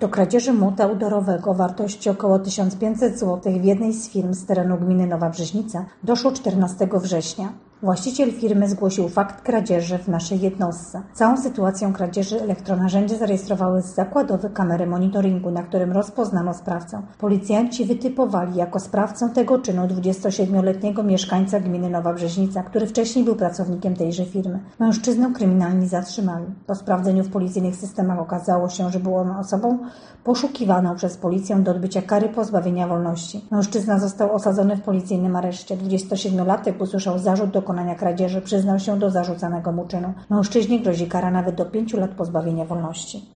Do kradzieży młota udorowego o wartości około 1500 zł w jednej z firm z terenu gminy Nowa Brzeźnica doszło 14 września. Właściciel firmy zgłosił fakt kradzieży w naszej jednostce. Całą sytuację kradzieży elektronarzędzia zarejestrowały zakładowe kamery monitoringu, na którym rozpoznano sprawcę. Policjanci wytypowali jako sprawcę tego czynu 27-letniego mieszkańca gminy Nowa Brzeźnica, który wcześniej był pracownikiem tejże firmy. Mężczyznę kryminalni zatrzymali. Po sprawdzeniu w policyjnych systemach okazało się, że był on osobą poszukiwaną przez policję do odbycia kary pozbawienia wolności. Mężczyzna został osadzony w policyjnym areszcie. 27-latek usłyszał zarzut dokonania kradzieży, przyznał się do zarzucanego mu czynu. Mężczyźnie grozi kara nawet do 5 lat pozbawienia wolności.